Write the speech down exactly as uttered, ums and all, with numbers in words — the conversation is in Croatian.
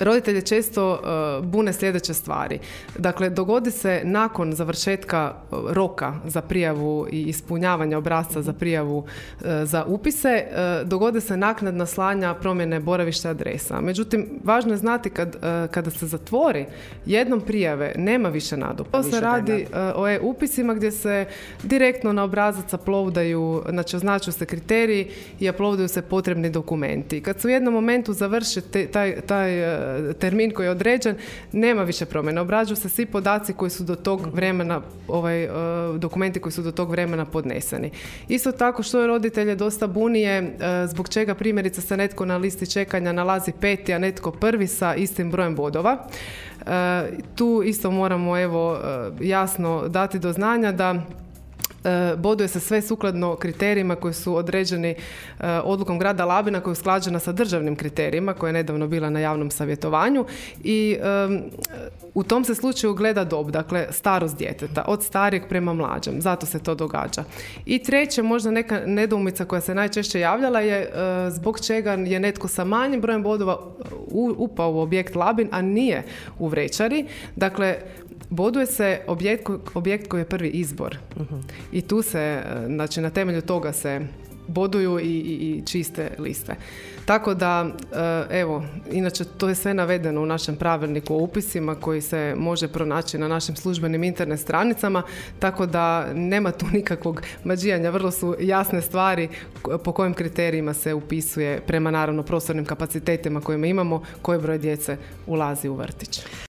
roditelje često uh, bune sljedeće stvari. Dakle, dogodi se nakon završetka roka za prijavu i ispunjavanja obrasca za prijavu uh, za upise, uh, dogode se naknadna slanja promjene boravišta adresa. Međutim, važno je znati kad, uh, kada se zatvori jednom prijave, nema više nadopunjavanja. To se radi uh, o e-upisima gdje se direktno na obrazac uploadaju, znači označuju se kriteriji i uploadaju se potrebni dokumenti. Kad se u jednom momentu završi te, taj, taj termin koji je određen, nema više promjena. Obrađuju se svi podaci koji su do tog vremena, ovaj, dokumenti koji su do tog vremena podneseni. Isto tako što je roditelje dosta bunije, zbog čega primjerice se netko na listi čekanja nalazi peti, a netko prvi sa istim brojem bodova. Tu isto moramo evo jasno dati do znanja da boduje se sve sukladno kriterijima koji su određeni uh, odlukom grada Labina koja je usklađena sa državnim kriterijima koja je nedavno bila na javnom savjetovanju i um, u tom se slučaju gleda dob, dakle starost djeteta, od starijeg prema mlađem, zato se to događa. I treće, možda neka nedoumica koja se najčešće javljala je uh, zbog čega je netko sa manjim brojem bodova u, upao u objekt Labin, a nije u Vrećari. Dakle, boduje se objekt, objekt koji je prvi izbor. Uh-huh. I tu se, znači na temelju toga se boduju i, i, i čiste liste. Tako da, evo, inače to je sve navedeno u našem pravilniku o upisima koji se može pronaći na našim službenim internet stranicama, tako da nema tu nikakvog mađijanja, vrlo su jasne stvari po kojim kriterijima se upisuje prema naravno prostornim kapacitetima kojima imamo, koji broj djece ulazi u vrtić.